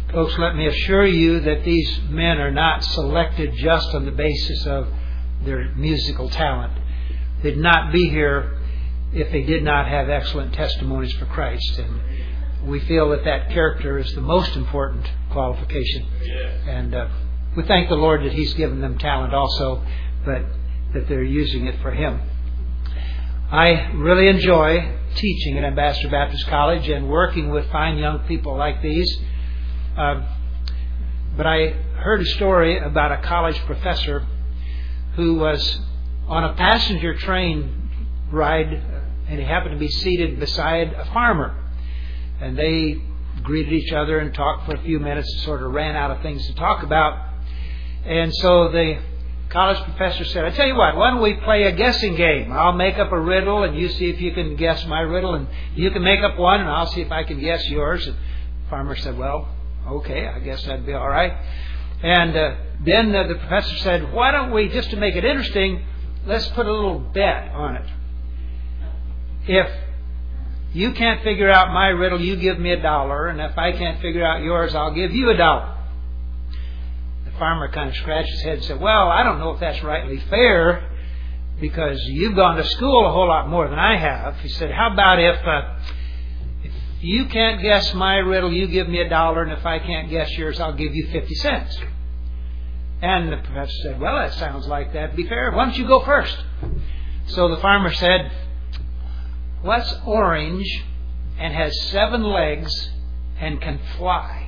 Folks, let me assure you that these men are not selected just on the basis of their musical talent. They'd not be here if they did not have excellent testimonies for Christ. And we feel that that character is the most important qualification. And we thank the Lord that He's given them talent also, but that they're using it for Him. I really enjoy teaching at Ambassador Baptist College and working with fine young people like these. But I heard a story about a college professor who was on a passenger train ride, and he happened to be seated beside a farmer. And they greeted each other and talked for a few minutes and sort of ran out of things to talk about. And so the college professor said, I tell you what, why don't we play a guessing game? I'll make up a riddle and you see if you can guess my riddle, and you can make up one and I'll see if I can guess yours. And the farmer said, well, okay, I guess that'd be all right. And then the professor said, why don't we, just to make it interesting, let's put a little bet on it. If you can't figure out my riddle, you give me $1, and if I can't figure out yours, I'll give you $1. The farmer kind of scratched his head and said, well, I don't know if that's rightly fair, because you've gone to school a whole lot more than I have. He said, how about if you can't guess my riddle, you give me $1, and if I can't guess yours, I'll give you 50 cents. And the professor said, well, that sounds like that'd be fair. Why don't you go first? So the farmer said, what's orange and has 7 legs and can fly?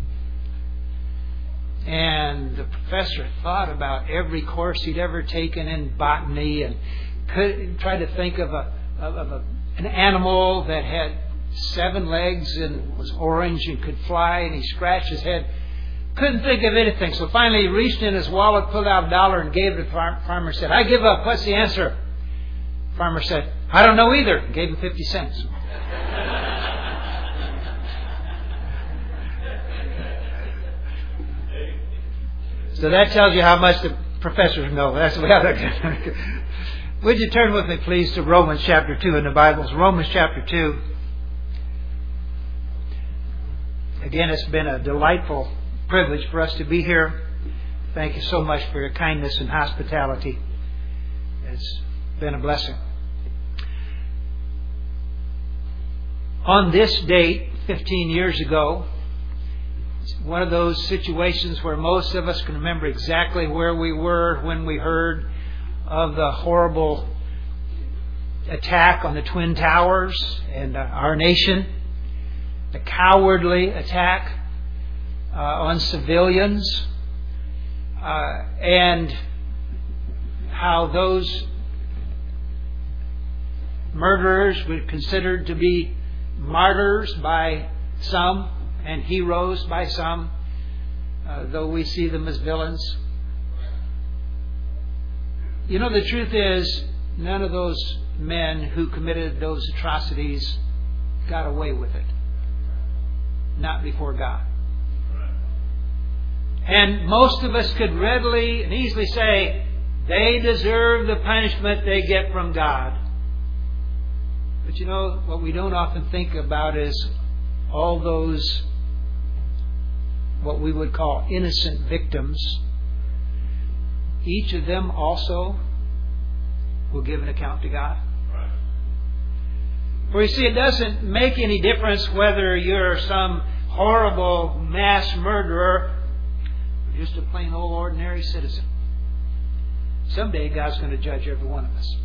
And the professor thought about every course he'd ever taken in botany and tried to think of an animal that had 7 legs and was orange and could fly, and he scratched his head. Couldn't think of anything. So finally he reached in his wallet, pulled out $1 and gave it to the farmer and said, I give up. What's the answer? The farmer said, I don't know either. And gave him 50 cents. So that tells you how much the professors know. That's the way I look at it. Would you turn with me, please, to Romans chapter 2 in the Bibles. Romans chapter 2. Again, it's been a delightful privilege for us to be here. Thank you so much for your kindness and hospitality. It's been a blessing. On this date, 15 years ago, it's one of those situations where most of us can remember exactly where we were when we heard of the horrible attack on the Twin Towers and our nation, the cowardly attack on civilians, and how those murderers were considered to be martyrs by some and heroes by some, though we see them as villains. You know, the truth is, none of those men who committed those atrocities got away with it. Not before God. And most of us could readily and easily say, they deserve the punishment they get from God. But you know, what we don't often think about is all those, what we would call innocent victims. Each of them also will give an account to God. For you see, it doesn't make any difference whether you're some horrible mass murderer or just a plain old ordinary citizen. Someday God's going to judge every one of us.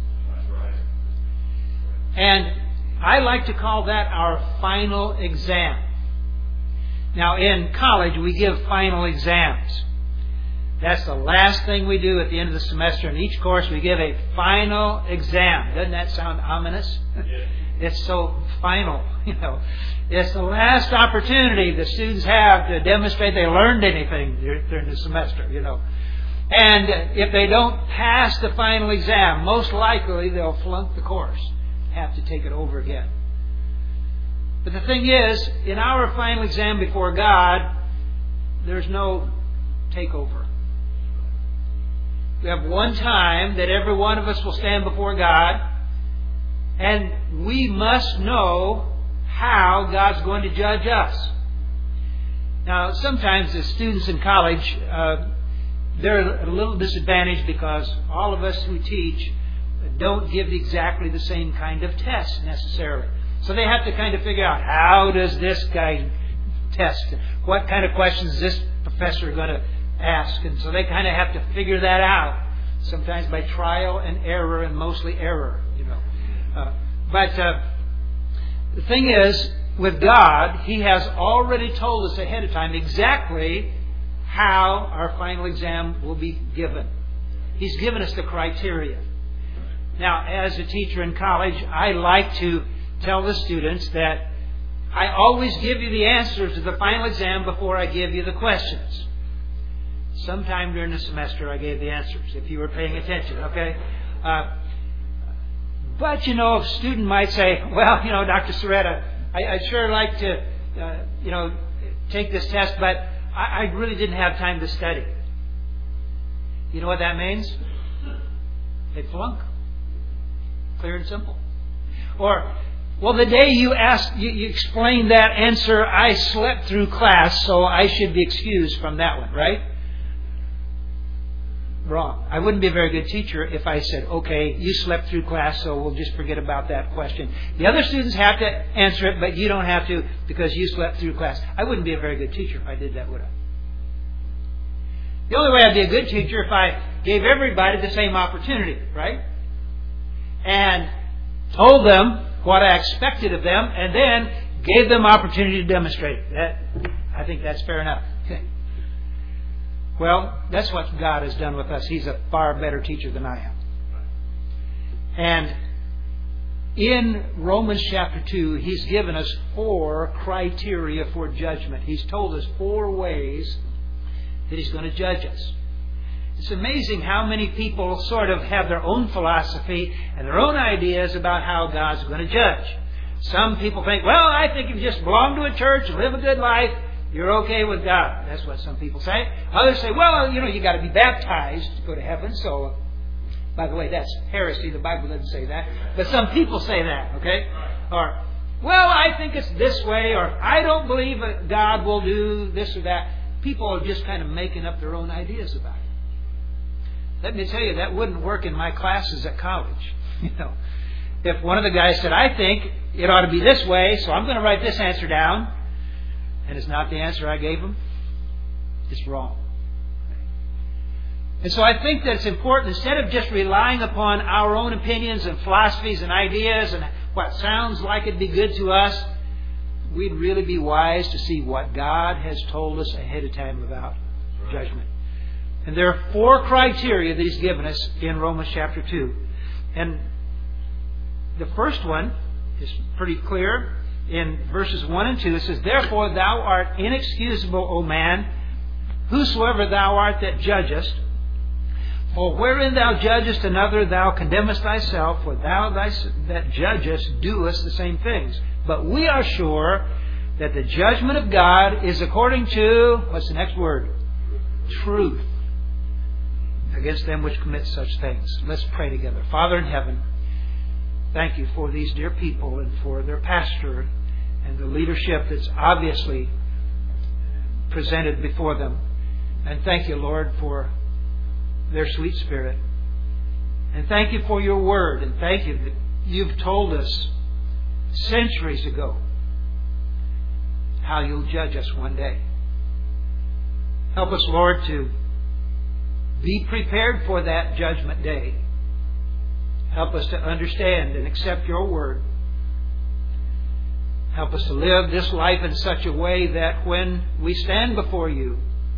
And I like to call that our final exam. Now, in college, we give final exams. That's the last thing we do at the end of the semester. In each course, we give a final exam. Doesn't that sound ominous? It's so final, you know. It's the last opportunity the students have to demonstrate they learned anything during the semester, you know. And if they don't pass the final exam, most likely they'll flunk the course, have to take it over again. But the thing is, in our final exam before God, there's no takeover. We have one time that every one of us will stand before God, and we must know how God's going to judge us. Now, sometimes the students in college, they're at a little disadvantage because all of us who teach don't give exactly the same kind of test necessarily. So they have to kind of figure out, how does this guy test? What kind of questions is this professor going to ask? And so they kind of have to figure that out, sometimes by trial and error, and mostly error, But the thing is, with God, He has already told us ahead of time exactly how our final exam will be given. He's given us the criteria. Now, as a teacher in college, I like to tell the students that I always give you the answers to the final exam before I give you the questions. Sometime during the semester I gave the answers, if you were paying attention, okay? But, a student might say, well, Dr. Soretta, I'd sure like to, take this test, but I really didn't have time to study. You know what that means? They flunk. Clear and simple. Or, well, the day you explained that answer, I slept through class, so I should be excused from that one, right? Wrong. I wouldn't be a very good teacher if I said, okay, you slept through class, so we'll just forget about that question. The other students have to answer it, but you don't have to because you slept through class. I wouldn't be a very good teacher if I did that, would I? The only way I'd be a good teacher if I gave everybody the same opportunity, right? And told them what I expected of them, and then gave them opportunity to demonstrate it. I think that's fair enough. Well, that's what God has done with us. He's a far better teacher than I am. And in Romans chapter 2, He's given us 4 criteria for judgment. He's told us 4 ways that He's going to judge us. It's amazing how many people sort of have their own philosophy and their own ideas about how God's going to judge. Some people think, well, I think if you just belong to a church and live a good life, you're okay with God. That's what some people say. Others say, well, you got to be baptized to go to heaven. So, by the way, that's heresy. The Bible doesn't say that. But some people say that, okay? Or, well, I think it's this way. Or, I don't believe that God will do this or that. People are just kind of making up their own ideas about it. Let me tell you, that wouldn't work in my classes at college. If one of the guys said, I think it ought to be this way, so I'm going to write this answer down, and it's not the answer I gave him, it's wrong. And so I think that it's important, instead of just relying upon our own opinions and philosophies and ideas and what sounds like it'd be good to us, we'd really be wise to see what God has told us ahead of time about judgment. And there are 4 criteria that He's given us in Romans chapter 2. And the first one is pretty clear. In verses 1 and 2, it says, Therefore thou art inexcusable, O man, whosoever thou art that judgest. For wherein thou judgest another, thou condemnest thyself, for thou that judgest doest the same things. But we are sure that the judgment of God is according to, what's the next word? Truth. Against them which commit such things. Let's pray together. Father in heaven, thank You for these dear people and for their pastor and the leadership that's obviously presented before them. And thank You, Lord, for their sweet spirit. And thank You for Your word. And thank You that You've told us centuries ago how You'll judge us one day. Help us, Lord, to be prepared for that judgment day. Help us to understand and accept Your word. Help us to live this life in such a way that when we stand before You,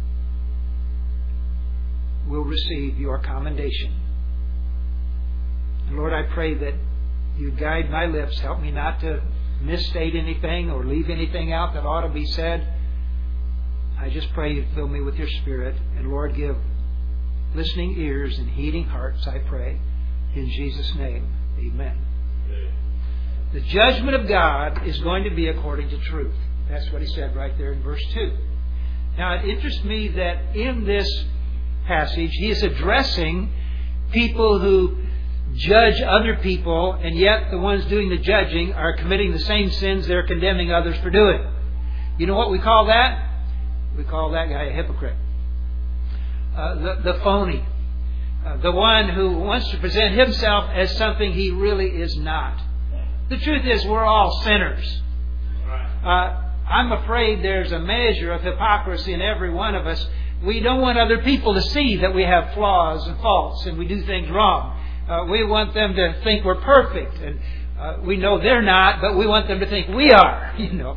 we'll receive Your commendation. And Lord, I pray that You guide my lips. Help me not to misstate anything or leave anything out that ought to be said. I just pray You fill me with Your Spirit. And Lord, give listening ears and heeding hearts, I pray. In Jesus' name, amen. The judgment of God is going to be according to truth. That's what He said right there in verse 2. Now, it interests me that in this passage, He is addressing people who judge other people, and yet the ones doing the judging are committing the same sins they're condemning others for doing. You know what we call that? We call that guy a hypocrite. The phony. The one who wants to present himself as something he really is not. The truth is, we're all sinners. I'm afraid there's a measure of hypocrisy in every one of us. We don't want other people to see that we have flaws and faults and we do things wrong. We want them to think we're perfect. And we know they're not, but we want them to think we are.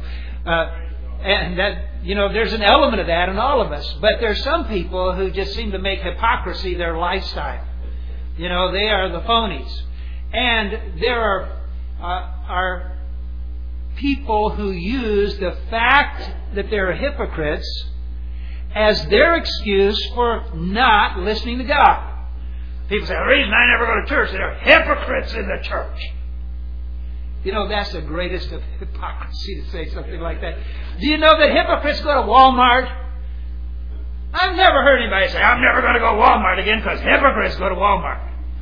And that, there's an element of that in all of us. But there's some people who just seem to make hypocrisy their lifestyle. They are the phonies. And there are people who use the fact that they're hypocrites as their excuse for not listening to God. People say, the reason I never go to church, there are hypocrites in the church. That's the greatest of hypocrisy to say something like that. Do you know that hypocrites go to Walmart? I've never heard anybody say, I'm never going to go to Walmart again because hypocrites go to Walmart.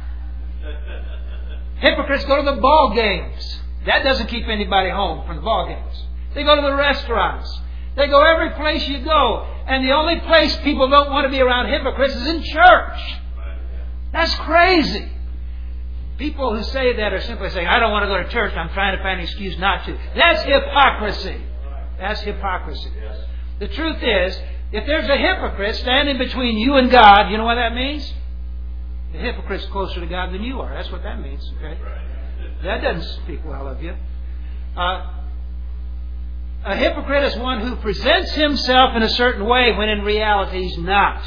Hypocrites go to the ball games. That doesn't keep anybody home from the ball games. They go to the restaurants. They go every place you go. And the only place people don't want to be around hypocrites is in church. That's crazy. People who say that are simply saying, I don't want to go to church. I'm trying to find an excuse not to. That's hypocrisy. That's hypocrisy. The truth is, if there's a hypocrite standing between you and God, you know what that means? The hypocrite's closer to God than you are. That's what that means. Okay? That doesn't speak well of you. A hypocrite is one who presents himself in a certain way when in reality he's not.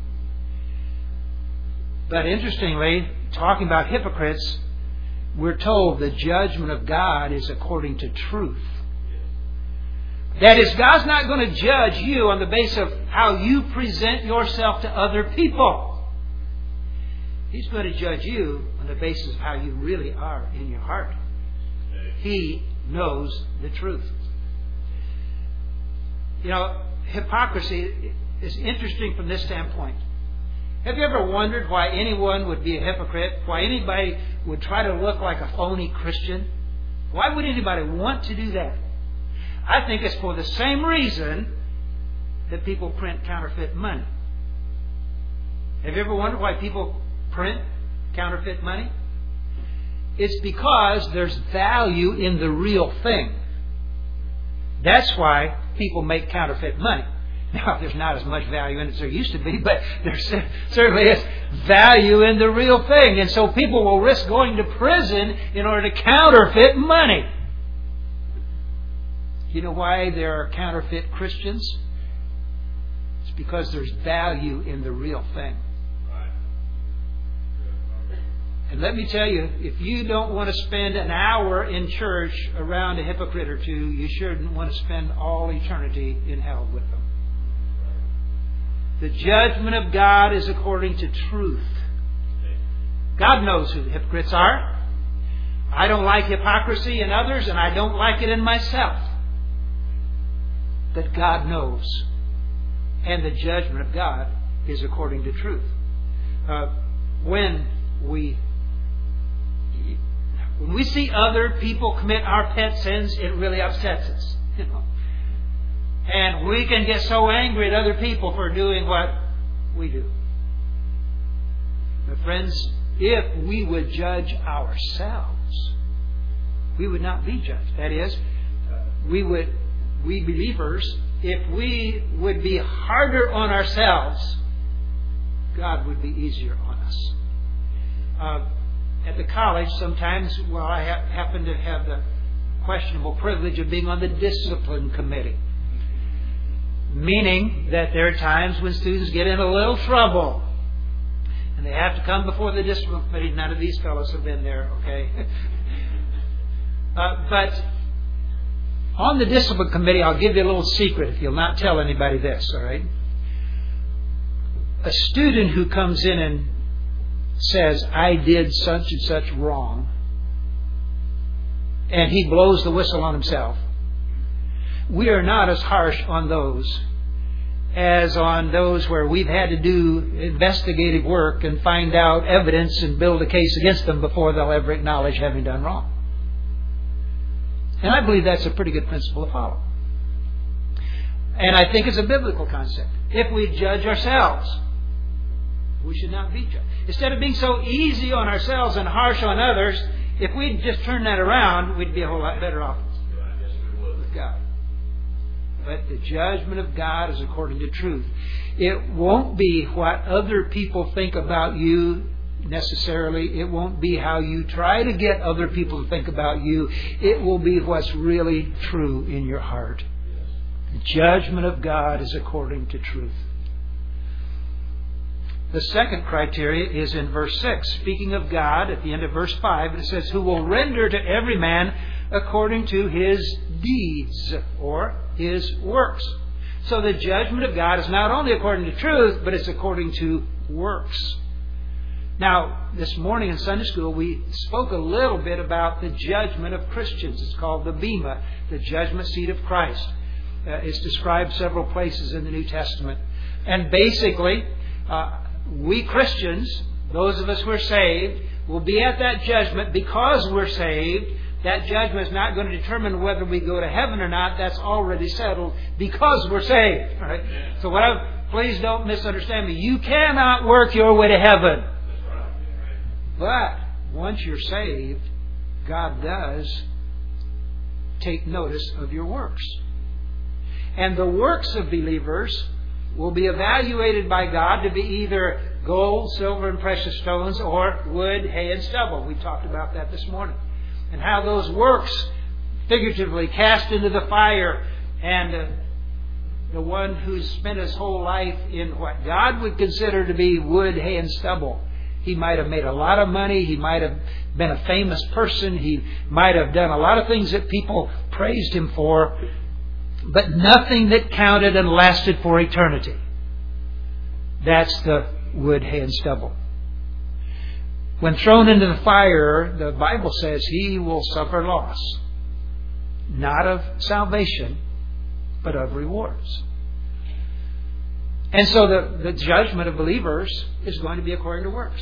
But interestingly, talking about hypocrites, we're told the judgment of God is according to truth. That is, God's not going to judge you on the basis of how you present yourself to other people. He's going to judge you on the basis of how you really are in your heart. He knows the truth. Hypocrisy is interesting from this standpoint. Have you ever wondered why anyone would be a hypocrite? Why anybody would try to look like a phony Christian? Why would anybody want to do that? I think it's for the same reason that people print counterfeit money. Have you ever wondered why people print counterfeit money? It's because there's value in the real thing. That's why people make counterfeit money. Now, there's not as much value in it as there used to be, but there certainly is value in the real thing. And so people will risk going to prison in order to counterfeit money. You know why there are counterfeit Christians? It's because there's value in the real thing. And let me tell you, if you don't want to spend an hour in church around a hypocrite or two, you shouldn't want to spend all eternity in hell with them. The judgment of God is according to truth. God knows who the hypocrites are. I don't like hypocrisy in others, and I don't like it in myself. But God knows. And the judgment of God is according to truth. When we see other people commit our pet sins, it really upsets us. And we can get so angry at other people for doing what we do. But friends, if we would judge ourselves, we would not be judged. That is, we believers, if we would be harder on ourselves, God would be easier on us. At the college, sometimes, I happen to have the questionable privilege of being on the discipline committee. Meaning that there are times when students get in a little trouble and they have to come before the discipline committee. None of these fellows have been there, okay? But on the discipline committee, I'll give you a little secret if you'll not tell anybody this, all right? A student who comes in and says, I did such and such wrong, and he blows the whistle on himself, we are not as harsh on those as on those where we've had to do investigative work and find out evidence and build a case against them before they'll ever acknowledge having done wrong. And I believe that's a pretty good principle to follow. And I think it's a biblical concept. If we judge ourselves, we should not be judged. Instead of being so easy on ourselves and harsh on others, if we'd just turn that around, we'd be a whole lot better off with God. But the judgment of God is according to truth. It won't be what other people think about you necessarily. It won't be how you try to get other people to think about you. It will be what's really true in your heart. The judgment of God is according to truth. The second criteria is in verse 6. Speaking of God, at the end of verse 5, it says, who will render to every man according to his deeds or his works. So the judgment of God is not only according to truth, but it's according to works. Now, this morning in Sunday school, we spoke a little bit about the judgment of Christians. It's called the Bema, the judgment seat of Christ. It's described several places in the New Testament. And basically, we Christians, those of us who are saved, will be at that judgment because we're saved. That judgment is not going to determine whether we go to heaven or not. That's already settled because we're saved. Right? So please don't misunderstand me. You cannot work your way to heaven. But once you're saved, God does take notice of your works. And the works of believers will be evaluated by God to be either gold, silver, and precious stones, or wood, hay, and stubble. We talked about that this morning. And how those works, figuratively cast into the fire, and the one who's spent his whole life in what God would consider to be wood, hay, and stubble. He might have made a lot of money. He might have been a famous person. He might have done a lot of things that people praised him for, but nothing that counted and lasted for eternity. That's the wood, hay, and stubble. When thrown into the fire, the Bible says he will suffer loss. Not of salvation, but of rewards. And so the judgment of believers is going to be according to works.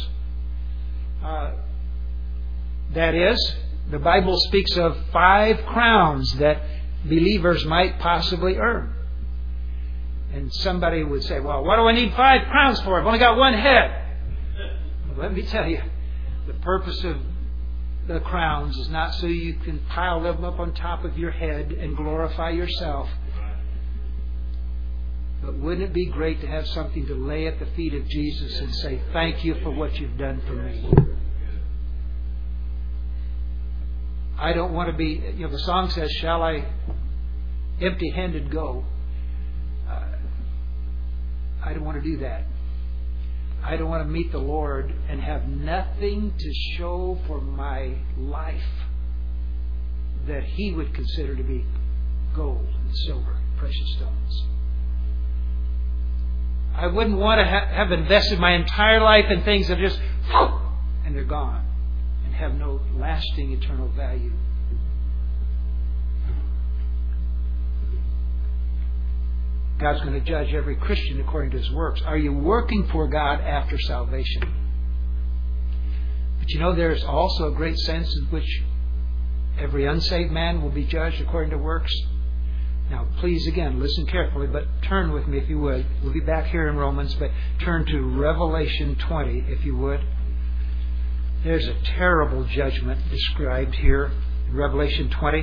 That is, the Bible speaks of 5 crowns that believers might possibly earn. And somebody would say, well, what do I need 5 crowns for? I've only got one head. Let me tell you, the purpose of the crowns is not so you can pile them up on top of your head and glorify yourself. But wouldn't it be great to have something to lay at the feet of Jesus and say, thank you for what you've done for me. I don't want to be, the song says, shall I empty-handed go? I don't want to do that. I don't want to meet the Lord and have nothing to show for my life that He would consider to be gold and silver, precious stones. I wouldn't want to have invested my entire life in things that are just, and they're gone, and have no lasting eternal value. God's going to judge every Christian according to his works. Are you working for God after salvation? But there's also a great sense in which every unsaved man will be judged according to works. Now, please, again, listen carefully, but turn with me if you would. We'll be back here in Romans, but turn to Revelation 20 if you would. There's a terrible judgment described here in Revelation 20.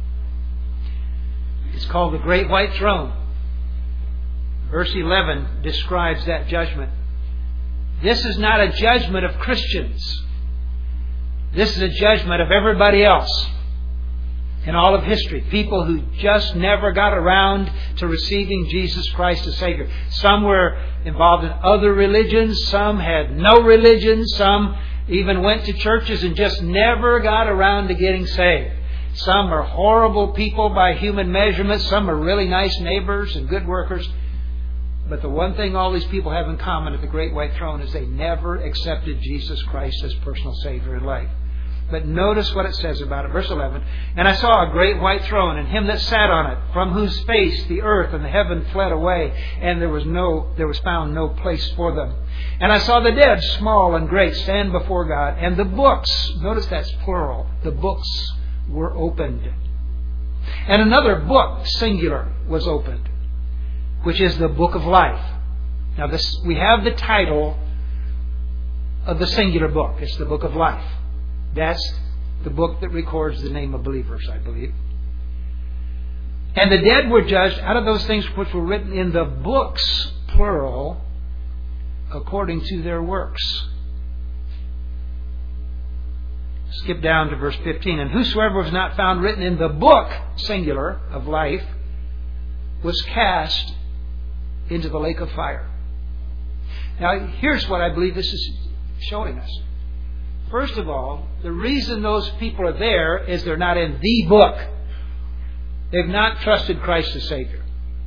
It's called the Great White Throne. Verse 11 describes that judgment. This is not a judgment of Christians. This is a judgment of everybody else in all of history. People who just never got around to receiving Jesus Christ as Savior. Some were involved in other religions. Some had no religion. Some even went to churches and just never got around to getting saved. Some are horrible people by human measurements. Some are really nice neighbors and good workers. But the one thing all these people have in common at the Great White Throne is they never accepted Jesus Christ as personal Savior in life. But notice what it says about it. Verse 11, and I saw a great white throne, and him that sat on it, from whose face the earth and the heaven fled away, and there was found no place for them. And I saw the dead, small and great, stand before God, and the books, notice that's plural, the books were opened. And another book, singular, was opened. which is the book of life. Now we have the title of the singular book. It's the book of life. That's the book that records the name of believers, I believe. And the dead were judged out of those things which were written in the books, plural, according to their works. Skip down to verse 15. And whosoever was not found written in the book, singular, of life, was cast into the lake of fire. Now, here's what I believe this is showing us. First of all, the reason those people are there is they're not in the book. They've not trusted Christ as Savior.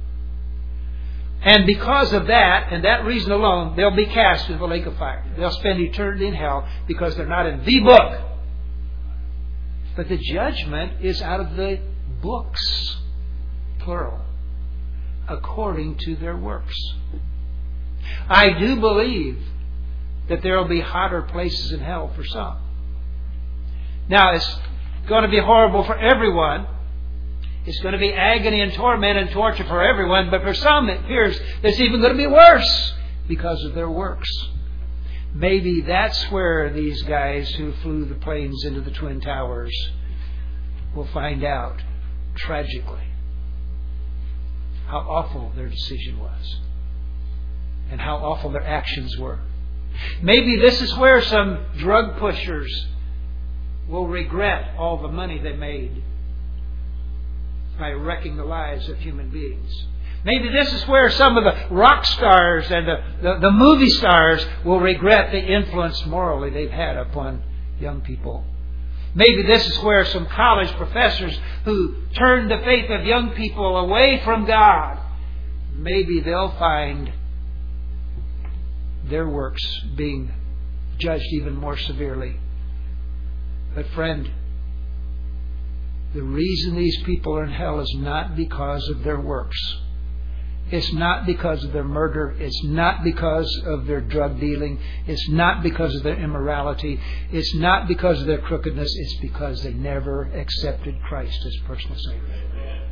And because of that, and that reason alone, they'll be cast into the lake of fire. They'll spend eternity in hell because they're not in the book. But the judgment is out of the books, plural, according to their works. I do believe that there will be hotter places in hell for some. Now, it's going to be horrible for everyone. It's going to be agony and torment and torture for everyone. But for some, it appears it's even going to be worse because of their works. Maybe that's where these guys who flew the planes into the Twin Towers will find out, tragically, how awful their decision was and how awful their actions were. Maybe this is where some drug pushers will regret all the money they made by wrecking the lives of human beings. Maybe this is where some of the rock stars and the movie stars will regret the influence morally they've had upon young people. Maybe this is where some college professors who turned the faith of young people away from God, maybe they'll find their works being judged even more severely. But friend, the reason these people are in hell is not because of their works. It's not because of their murder. It's not because of their drug dealing. It's not because of their immorality. It's not because of their crookedness. It's because they never accepted Christ as personal Savior.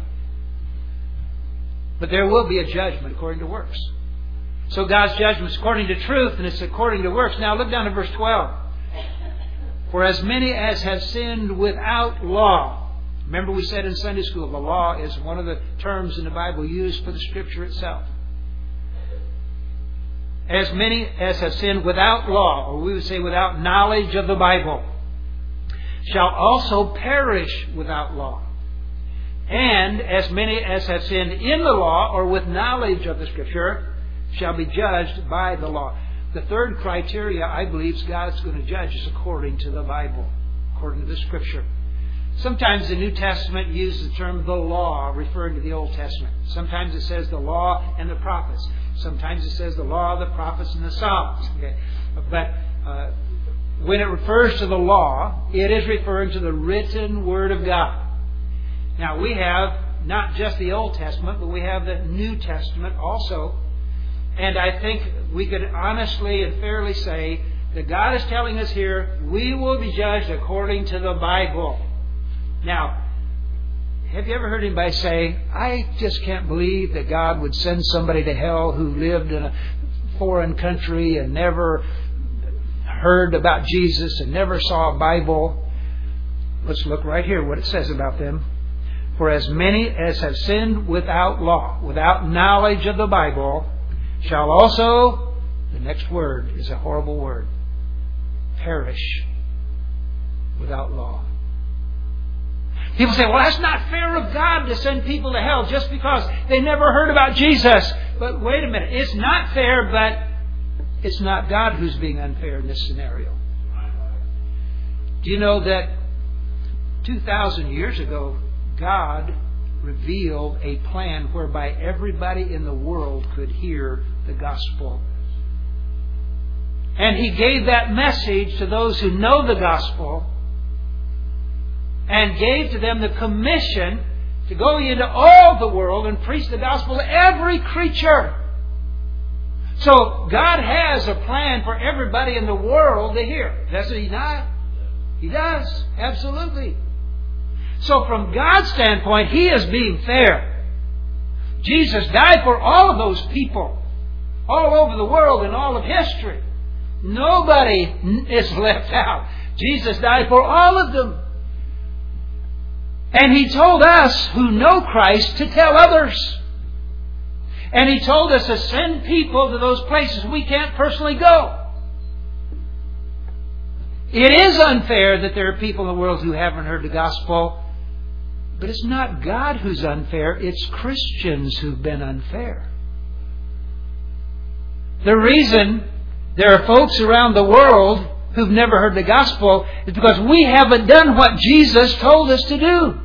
But there will be a judgment according to works. So God's judgment is according to truth and it's according to works. Now look down to verse 12. For as many as have sinned without law. Remember we said in Sunday school, the law is one of the terms in the Bible used for the Scripture itself. As many as have sinned without law, or we would say without knowledge of the Bible, shall also perish without law. And as many as have sinned in the law, or with knowledge of the Scripture, shall be judged by the law. The third criteria, I believe, God's going to judge is according to the Bible, according to the Scripture. Sometimes the New Testament uses the term the law, referring to the Old Testament. Sometimes it says the law and the prophets. Sometimes it says the law, the prophets, and the Psalms. Okay. But when it refers to the law, it is referring to the written Word of God. Now we have not just the Old Testament, but we have the New Testament also. And I think we could honestly and fairly say that God is telling us here, we will be judged according to the Bible. Now, have you ever heard anybody say, I just can't believe that God would send somebody to hell who lived in a foreign country and never heard about Jesus and never saw a Bible? Let's look right here what it says about them. For as many as have sinned without law, without knowledge of the Bible, shall also, the next word is a horrible word, perish without law. People say, well, that's not fair of God to send people to hell just because they never heard about Jesus. But wait a minute. It's not fair, but it's not God who's being unfair in this scenario. Do you know that 2,000 years ago, God revealed a plan whereby everybody in the world could hear the gospel. And He gave that message to those who know the gospel and gave to them the commission to go into all the world and preach the gospel to every creature. So God has a plan for everybody in the world to hear. Does He not? He does. Absolutely. So from God's standpoint, He is being fair. Jesus died for all of those people, all over the world and all of history. Nobody is left out. Jesus died for all of them. And He told us who know Christ to tell others. And He told us to send people to those places we can't personally go. It is unfair that there are people in the world who haven't heard the gospel. But it's not God who's unfair. It's Christians who've been unfair. The reason there are folks around the world who've never heard the gospel is because we haven't done what Jesus told us to do.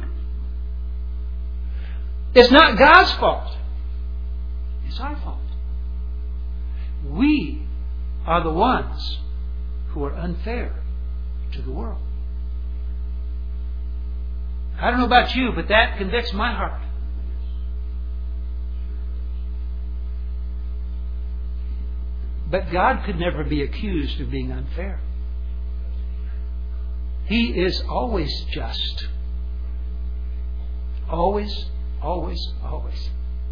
It's not God's fault. It's our fault. We are the ones who are unfair to the world. I don't know about you, but that convicts my heart. But God could never be accused of being unfair. He is always just. Always, always, always.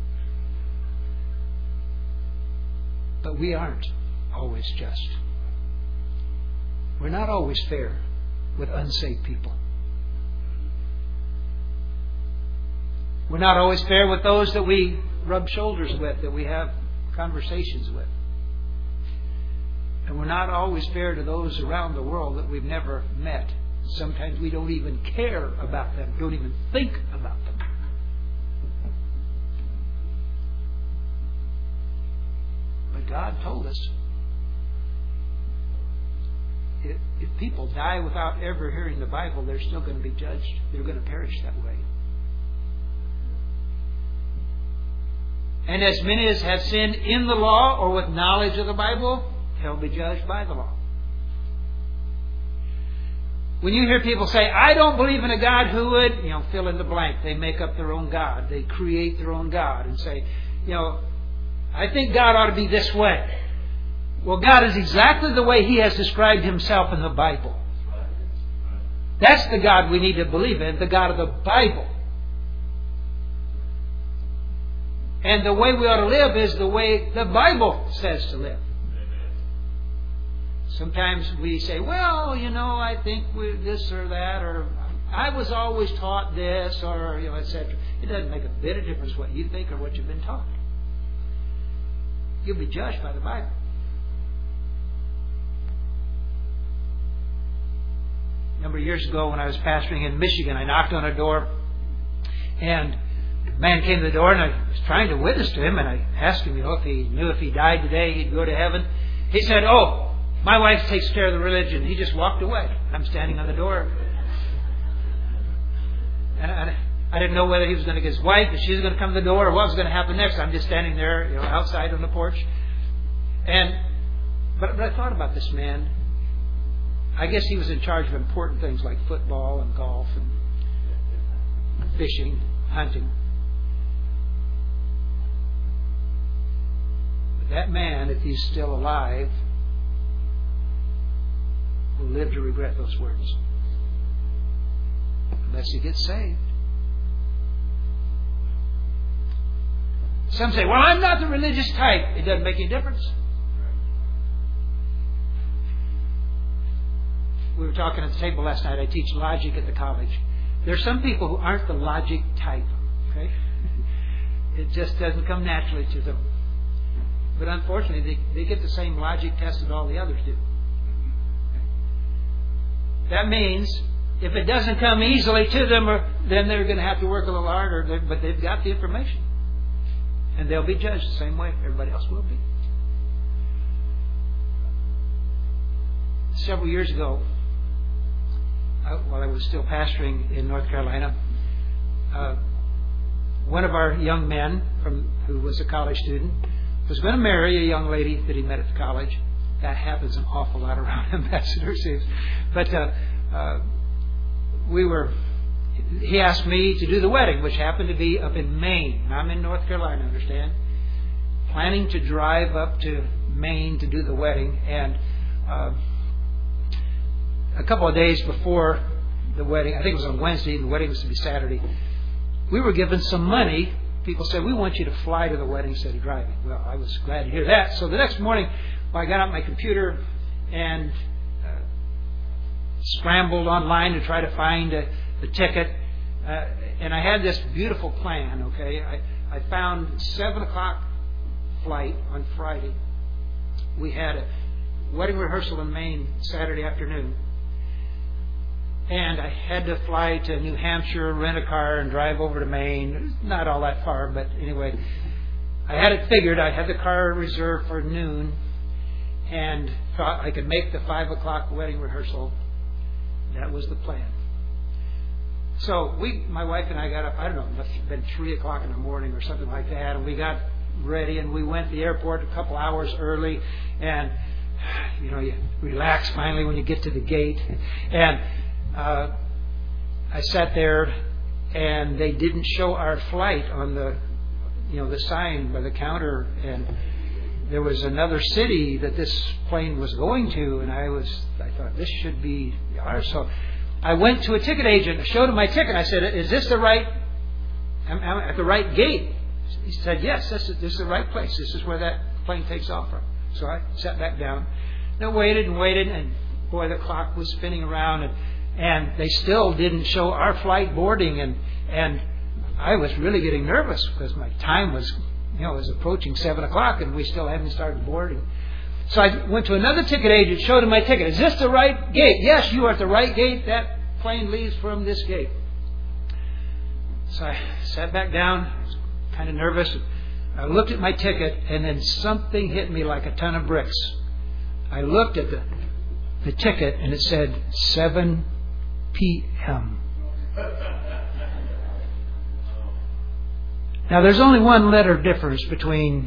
But we aren't always just. We're not always fair with unsaved people. We're not always fair with those that we rub shoulders with, that we have conversations with. And we're not always fair to those around the world that we've never met. Sometimes we don't even care about them, don't even think about them. But God told us, if people die without ever hearing the Bible, they're still going to be judged. They're going to perish that way. And as many as have sinned in the law or with knowledge of the Bible, they'll be judged by the law. When you hear people say, I don't believe in a God who would, fill in the blank. They make up their own God. They create their own God and say, I think God ought to be this way. Well, God is exactly the way He has described Himself in the Bible. That's the God we need to believe in, the God of the Bible. And the way we ought to live is the way the Bible says to live. Sometimes we say, well, I think this or that, or I was always taught this, or, etc. It doesn't make a bit of difference what you think or what you've been taught. You'll be judged by the Bible. A number of years ago when I was pastoring in Michigan, I knocked on a door, and a man came to the door, and I was trying to witness to him, and I asked him, if he knew if he died today, he'd go to heaven. He said, my wife takes care of the religion. He just walked away. I'm standing on the door. And I didn't know whether he was going to get his wife, if she was going to come to the door, or what was going to happen next. I'm just standing there, outside on the porch. But I thought about this man. I guess he was in charge of important things like football and golf and fishing, hunting. But that man, if he's still alive, will live to regret those words. Unless he gets saved. Some say, well, I'm not the religious type. It doesn't make any difference. We were talking at the table last night. I teach logic at the college. There are some people who aren't the logic type. Okay? It just doesn't come naturally to them. But unfortunately, they get the same logic test that all the others do. That means if it doesn't come easily to them, then they're going to have to work a little harder. But they've got the information. And they'll be judged the same way everybody else will be. Several years ago, while I was still pastoring in North Carolina, one of our young men who was a college student was going to marry a young lady that he met at the college. That happens an awful lot around Ambassador Seals. But he asked me to do the wedding, which happened to be up in Maine. I'm in North Carolina, understand? Planning to drive up to Maine to do the wedding. And a couple of days before the wedding, I think it was on Wednesday, and the wedding was to be Saturday, we were given some money people said, we want you to fly to the wedding instead of driving. Well, I was glad to hear that. So the next morning, I got out my computer and scrambled online to try to find the ticket. And I had this beautiful plan, okay. I found 7 o'clock flight on Friday. We had a wedding rehearsal in Maine Saturday afternoon. And I had to fly to New Hampshire, rent a car, and drive over to Maine. Not all that far, but anyway. I had it figured. I had the car reserved for noon and thought I could make the 5 o'clock wedding rehearsal. That was the plan. So my wife and I got up, I don't know, it must have been 3 o'clock in the morning or something like that, and we got ready and we went to the airport a couple hours early, and you relax finally when you get to the gate. And I sat there, and they didn't show our flight on the sign by the counter, and there was another city that this plane was going to, and I thought this should be ours. So I went to a ticket agent. I showed him my ticket. I said, "Is this the right? Am I at the right gate?" He said, "Yes, this is the right place. This is where that plane takes off from." So I sat back down. And I waited, and boy, the clock was spinning around, and they still didn't show our flight boarding, and I was really getting nervous because my time was, was approaching 7 o'clock, and we still hadn't started boarding. So I went to another ticket agent, showed him my ticket. "Is this the right gate?" "Yes, you are at the right gate. That plane leaves from this gate." So I sat back down, kind of nervous. I looked at my ticket, and then something hit me like a ton of bricks. I looked at the ticket, and it said 7 p.m. Now, there's only one letter difference between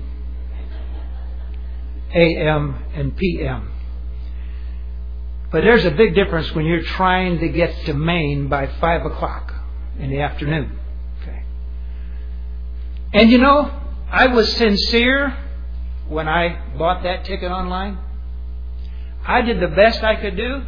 a.m. and p.m. But there's a big difference when you're trying to get to Maine by 5 o'clock in the afternoon. Okay. And I was sincere when I bought that ticket online. I did the best I could do.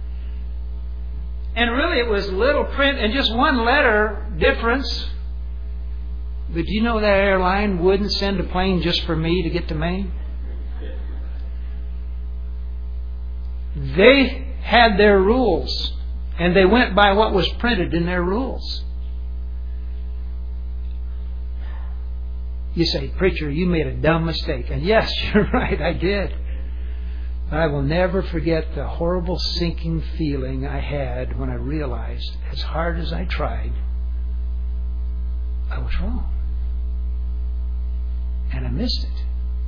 And really it was little print and just one letter difference. But do you know that airline wouldn't send a plane just for me to get to Maine? They had their rules, and they went by what was printed in their rules. You say, "Preacher, you made a dumb mistake." And yes, you're right, I did. But I will never forget the horrible sinking feeling I had when I realized, as hard as I tried, I was wrong. And I missed it.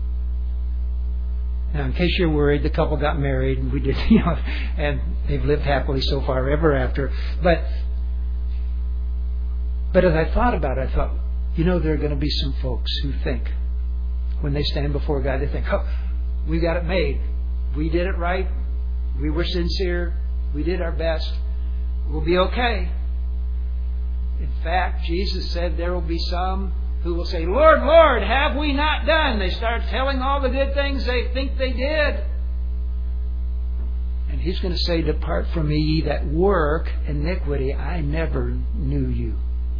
Now, in case you're worried, the couple got married, and we did, and they've lived happily so far ever after. But as I thought about it, I thought, there are going to be some folks who think, when they stand before God, they think, "Oh, we got it made. We did it right. We were sincere. We did our best. We'll be okay." In fact, Jesus said there will be some who will say, "Lord, Lord, have we not done?" They start telling all the good things they think they did. And He's going to say, "Depart from me, ye that work iniquity. I never knew you."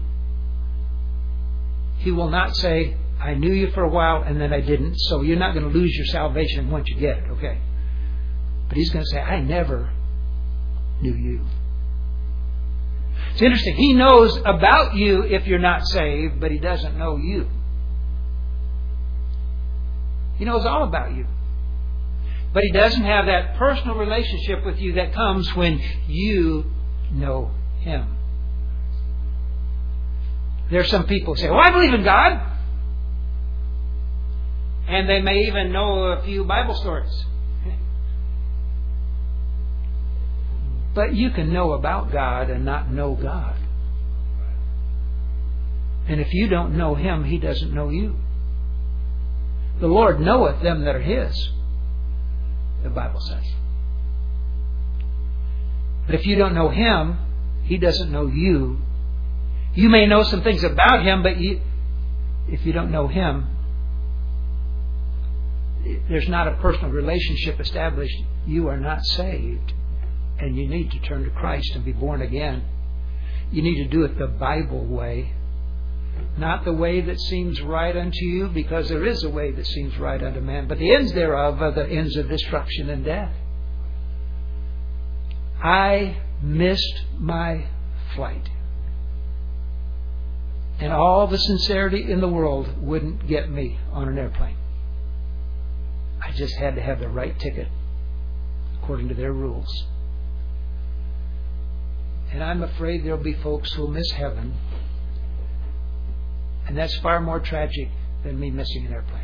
He will not say, "I knew you for a while and then I didn't." So you're not going to lose your salvation once you get it, okay? But He's going to say, "I never knew you." It's interesting. He knows about you if you're not saved, but He doesn't know you. He knows all about you. But He doesn't have that personal relationship with you that comes when you know Him. There are some people who say, "Well, I believe in God." And they may even know a few Bible stories. But you can know about God and not know God. And if you don't know Him, He doesn't know you. The Lord knoweth them that are His, the Bible says. But if you don't know Him, He doesn't know you. You may know some things about Him, but if you don't know Him, there's not a personal relationship established. You are not saved. And you need to turn to Christ and be born again. You need to do it the Bible way. not the way that seems right unto you, because there is a way that seems right unto man, but the ends thereof are the ends of destruction and death. I missed my flight. And all the sincerity in the world wouldn't get me on an airplane. I just had to have the right ticket according to their rules. And I'm afraid there'll be folks who'll miss heaven. And that's far more tragic than me missing an airplane.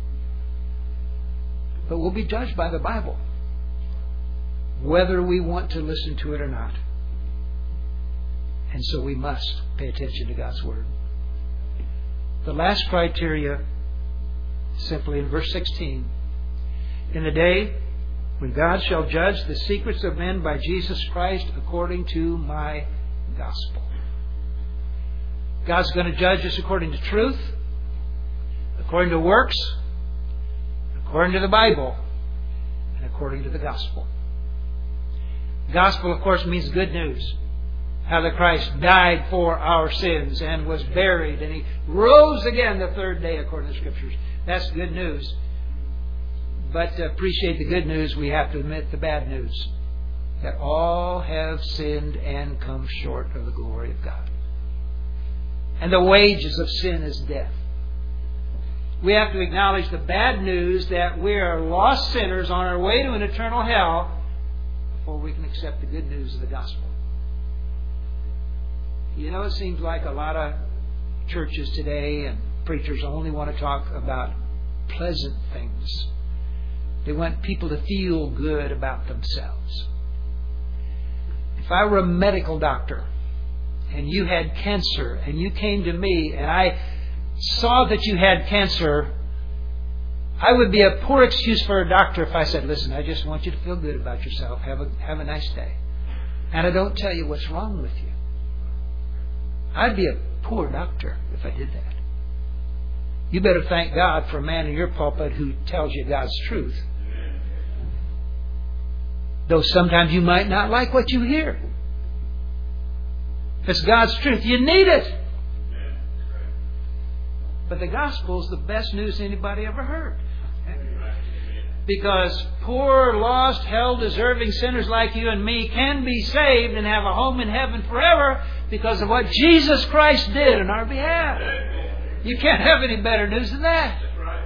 But we'll be judged by the Bible, whether we want to listen to it or not. And so we must pay attention to God's Word. The last criteria, simply in verse 16. In the day when God shall judge the secrets of men by Jesus Christ according to my gospel. God's going to judge us according to truth, according to works, according to the Bible, and according to the gospel. Gospel, of course, means good news. How that Christ died for our sins and was buried, and He rose again the third day according to the Scriptures. That's good news. But to appreciate the good news, we have to admit the bad news. That all have sinned and come short of the glory of God. And the wages of sin is death. We have to acknowledge the bad news that we are lost sinners on our way to an eternal hell before we can accept the good news of the gospel. You know, it seems like a lot of churches today and preachers only want to talk about pleasant things. They want people to feel good about themselves. If I were a medical doctor and you had cancer and you came to me and I saw that you had cancer, I would be a poor excuse for a doctor if I said, listen, I just want you to feel good about yourself. Have a nice day. And I don't tell you what's wrong with you. I'd be a poor doctor if I did that. You better thank God for a man in your pulpit who tells you God's truth. Though sometimes you might not like what you hear. It's God's truth. You need it. But the gospel is the best news anybody ever heard. Because poor, lost, hell-deserving sinners like you and me can be saved and have a home in heaven forever because of what Jesus Christ did on our behalf. You can't have any better news than that.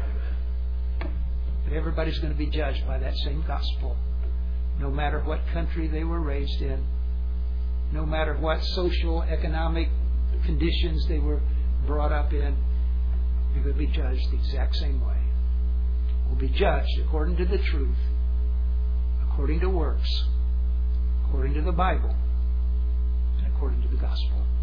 But everybody's going to be judged by that same gospel. No matter what country they were raised in. No matter what social, economic conditions they were brought up in. You're going to be judged the exact same way. Will be judged according to the truth, according to works, according to the Bible, and according to the gospel.